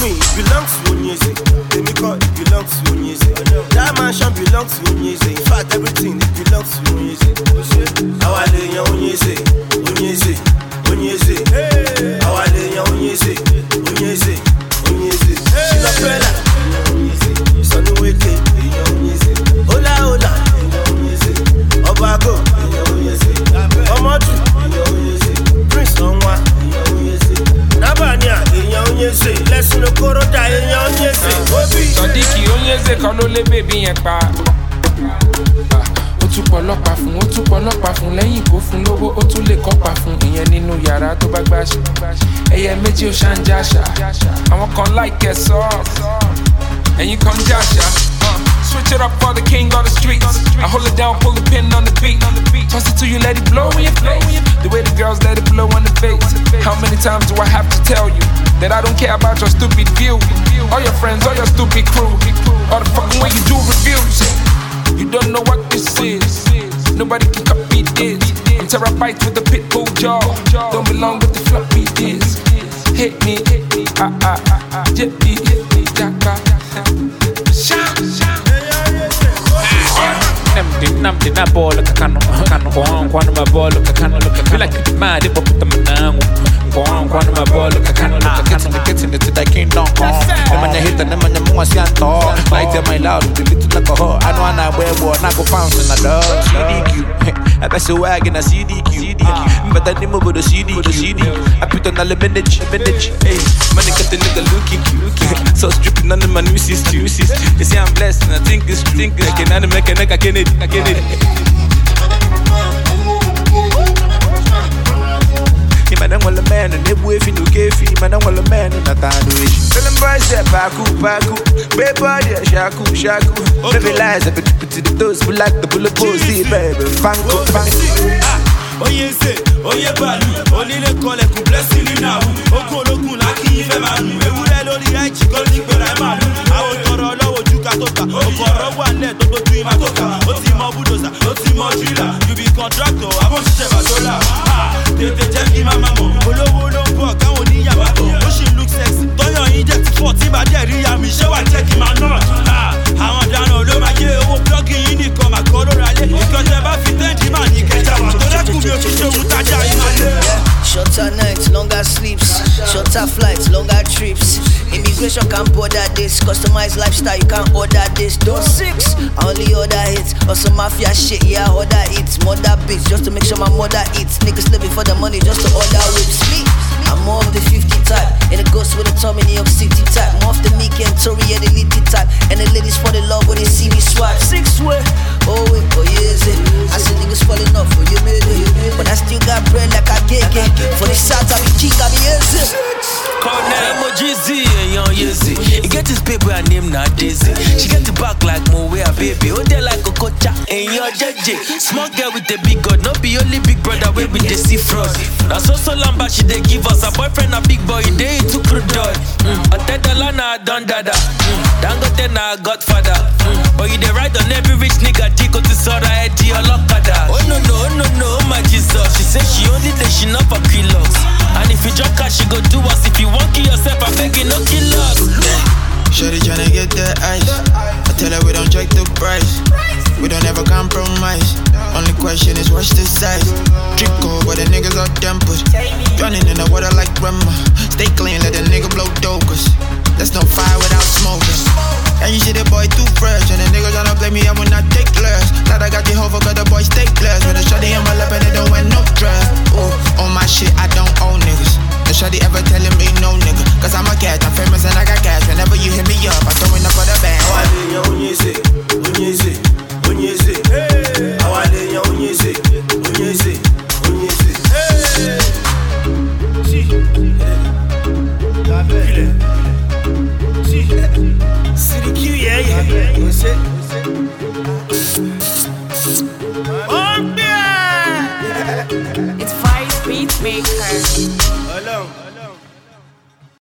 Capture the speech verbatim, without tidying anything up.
me, it belongs to Onyeze. Let me call it belongs to Onyeze. That mansion belongs to Onyeze. In fact, everything it belongs to Onyeze. Our lady Onyeze, Onyeze, Onyeze. Our lady Onyeze, Onyeze, Onyeze. Shilapela, Onyeze. Sanuweke, Onyeze. Hola, hola, Onyeze. Obago, Onyeze. Omodu, Onyeze. Prince Onwa, Onyeze. Nabanya, Onyeze. Let's no korota, Onyeze. Obi. Sodiki Onyeze kan ló lé bèbí yẹn pa. Ó tún pọlọ́pàá fún, ó tún pọlọ́pàá fún lẹ́yìn kó fún lówó, ó tún lè kọ́pàá fún ìyẹn nínú yàrá tó bá gbàṣẹ. Ẹyẹ méjì ó ṣàǹjàṣà, àwọn kan láìkẹ́ sọ, ẹ̀yin kan jàṣà. Switch it up for the king of the streets. I hold it down, pull the pin on the beat. Toss it to you, let it blow in your face. The way the girls let it blow on the face. How many times do I have to tell you that I don't care about your stupid view? All your friends, all your stupid crew. All the fucking way you do reviews. You don't know what this is. Nobody can copy this. I'm terabytes with the pit bull jaw. Don't belong with the floppy disks. Hit me, ah ah ah, jet me, jacka. Namdi na bolo kakano kakano kwa kwa na bolo kakano bila kitimadi popita manangu kwa kwa na bolo kakano kakano getting into that kingdom come them na hit them na mo asianto like them my loud the little like a ho I know na webo na go pounce na dog C D Q I got so wagon a C D Q but that name over the C D Q I put on the bandage bandage hey man get the nigga looking cute so stripping on the man new system they say I'm blessed and I think it's think I can make a nigga can it I can it man wala man ne buefi no kefi man wala man na tanu ishi feeling boys that baku baku baby body shaku shaku baby lies up to the toes we like the bullet pussy baby fanko fanko Oyeze oye balu onile kole ku blessing now okologun la kin fe manu ewure lórí eji ko ni gbera e malu awo toro lowo juka tota okoro wa le to doju ima tota o ti mo bulldozer o ti mo driller you be contractor abo sise badola tete je ki mama mo olowo lo nbo kan oni yawa to o si look sexy toyo yin je ti forty ba de ri ya mi se wa je ki ma not àwọn dano lo ma je owo plug yin ni ko ma ko lo rale because e ba fit ten di man ni keja wa to le ku mi o ti se un taja imale. Shorter nights, longer sleeps. Shorter flights, longer trips. Immigration can't border this. Customized lifestyle, you can't order this. Don't six, I only order hits. Also mafia shit, yeah, I order eats. Mother beats, just to make sure my mother eats. Niggas living for the money, just to order whips. Me, I'm more of the fifty type. And it goes with the Tommy New York City type. More of the Meek and Tory and the Litty type. And the ladies fall in love when they see me swipe. Six way, oh wait, oh yeah, is it? I see niggas falling off, oh you made it. But I still got bread like I get it. For the shots I be king, I be easy. Call name Ojizi and young Yezi. He get his paper and name not Daisy. She get the back like Moe a baby. Oh they like Okocha and your J J. Small girl with the big god, not be only big brother way with the see fraud. Now so so lamba she they give us a boyfriend a big boy. They to crude dog. I tell the lana done dada. Dangote na Godfather. But you they ride on every rich nigga. Tico to Sora Eddie or Lokada. Oh no no no no my Jesus. She say she only day she not for kilos. And if you drop cash, she go do us. If you want kill yourself, I beg you no kill us. Shorty tryna get that ice. I tell her we don't check the price. We don't ever compromise. Only question is what's the size. Drip cold, but the niggas are tempered. Running in the water like grandma. Stay clean, let the nigga blow dope. Cause there's no fire without smoking. And you see the boy too fresh. And the niggas tryna play me, I will not take less. Glad I got the hover, cause the boy stay class. With a shorty in my lap and they don't wear no dress. Ooh, on my shit, I don't own niggas. No shorty ever telling me no nigga. Cause I'm a cat, I'm famous and I got cash. Whenever you hit me up, I'm throwing up for the band. Awalenya Onyeze, Onyeze, Onyeze. Awalenya Onyeze, Onyeze, Onyeze. Si, la belle. Si, C D Q, yeah, yeah.